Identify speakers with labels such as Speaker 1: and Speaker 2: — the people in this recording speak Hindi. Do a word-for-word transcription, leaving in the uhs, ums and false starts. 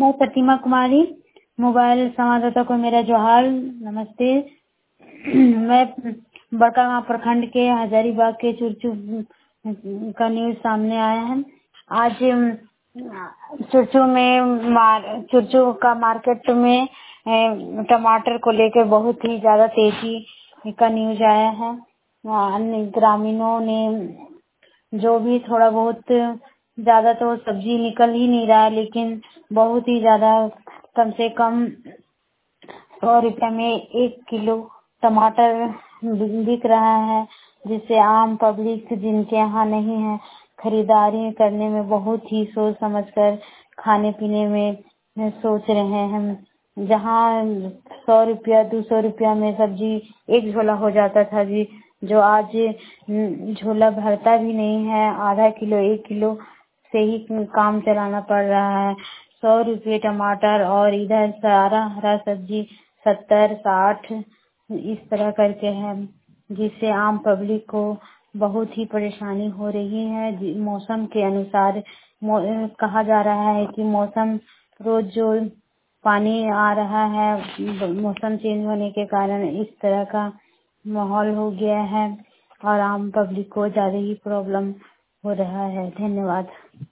Speaker 1: मैं प्रतिमा कुमारी, मोबाइल संवाददाता को मेरा जोहार, नमस्ते। मैं बड़कागांव प्रखंड के हजारीबाग के चुरचू का न्यूज सामने आया है। आज चुरचू में मार चुरचू का मार्केट में ए, टमाटर को लेकर बहुत ही ज्यादा तेजी का न्यूज आया है। अन्य ग्रामीणों ने जो भी थोड़ा बहुत, ज्यादा तो सब्जी निकल ही नहीं रहा है, लेकिन बहुत ही ज्यादा कम से कम सौ रुपये में एक किलो टमाटर बिक रहा है, जिससे आम पब्लिक जिनके यहाँ नहीं है, खरीदारी करने में बहुत ही सोच समझकर खाने पीने में सोच रहे हैं। जहाँ सौ रुपया दो सौ रुपया में सब्जी एक झोला हो जाता था जी, जो आज झोला भरता भी नहीं है। आधा किलो एक किलो से ही काम चलाना पड़ रहा है। सौ रुपये टमाटर और इधर सारा हरा सब्जी सत्तर साठ इस तरह करके है, जिससे आम पब्लिक को बहुत ही परेशानी हो रही है। मौसम के अनुसार कहा जा रहा है कि मौसम रोज जो पानी आ रहा है, मौसम चेंज होने के कारण इस तरह का माहौल हो गया है और आम पब्लिक को ज्यादा ही प्रॉब्लम हो रहा है। धन्यवाद।